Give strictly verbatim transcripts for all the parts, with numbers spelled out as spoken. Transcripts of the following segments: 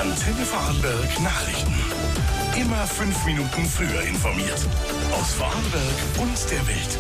Antenne Vorarlberg Nachrichten. Immer fünf Minuten früher informiert. Aus Vorarlberg und der Welt.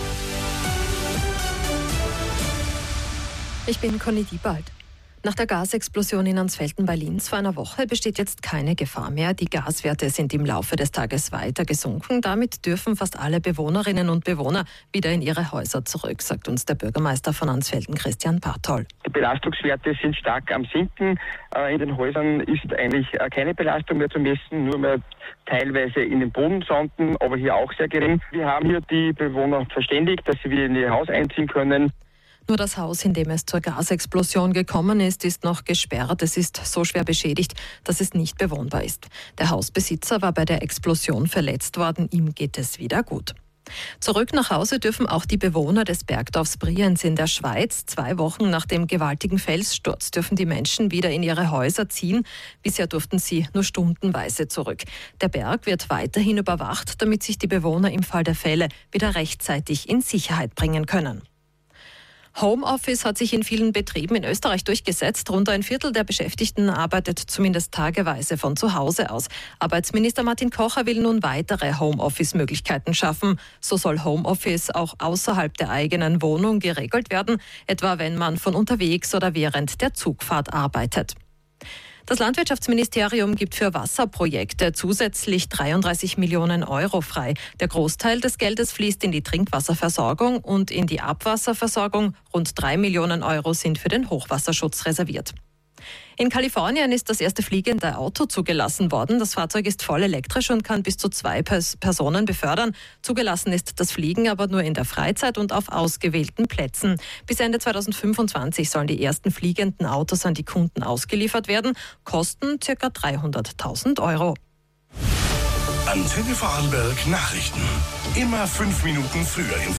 Ich bin Conny Diebald. Nach der Gasexplosion in Ansfelden bei Linz vor einer Woche besteht jetzt keine Gefahr mehr. Die Gaswerte sind im Laufe des Tages weiter gesunken. Damit dürfen fast alle Bewohnerinnen und Bewohner wieder in ihre Häuser zurück, sagt uns der Bürgermeister von Ansfelden, Christian Bartol. Die Belastungswerte sind stark am Sinken. In den Häusern ist eigentlich keine Belastung mehr zu messen, nur mehr teilweise in den Bodensonden, aber hier auch sehr gering. Wir haben hier die Bewohner verständigt, dass sie wieder in ihr Haus einziehen können. Nur das Haus, in dem es zur Gasexplosion gekommen ist, ist noch gesperrt. Es ist so schwer beschädigt, dass es nicht bewohnbar ist. Der Hausbesitzer war bei der Explosion verletzt worden. Ihm geht es wieder gut. Zurück nach Hause dürfen auch die Bewohner des Bergdorfs Brienz in der Schweiz. Zwei Wochen nach dem gewaltigen Felssturz dürfen die Menschen wieder in ihre Häuser ziehen. Bisher durften sie nur stundenweise zurück. Der Berg wird weiterhin überwacht, damit sich die Bewohner im Fall der Fälle wieder rechtzeitig in Sicherheit bringen können. Homeoffice hat sich in vielen Betrieben in Österreich durchgesetzt. Rund ein Viertel der Beschäftigten arbeitet zumindest tageweise von zu Hause aus. Arbeitsminister Martin Kocher will nun weitere Homeoffice-Möglichkeiten schaffen. So soll Homeoffice auch außerhalb der eigenen Wohnung geregelt werden, etwa wenn man von unterwegs oder während der Zugfahrt arbeitet. Das Landwirtschaftsministerium gibt für Wasserprojekte zusätzlich dreiunddreißig Millionen Euro frei. Der Großteil des Geldes fließt in die Trinkwasserversorgung und in die Abwasserversorgung. Rund drei Millionen Euro sind für den Hochwasserschutz reserviert. In Kalifornien ist das erste fliegende Auto zugelassen worden. Das Fahrzeug ist voll elektrisch und kann bis zu zwei Pers- Personen befördern. Zugelassen ist das Fliegen aber nur in der Freizeit und auf ausgewählten Plätzen. Bis Ende zweitausendfünfundzwanzig sollen die ersten fliegenden Autos an die Kunden ausgeliefert werden. Kosten ca. dreihunderttausend Euro. Antenne Vorarlberg Nachrichten. Immer fünf Minuten früher informiert.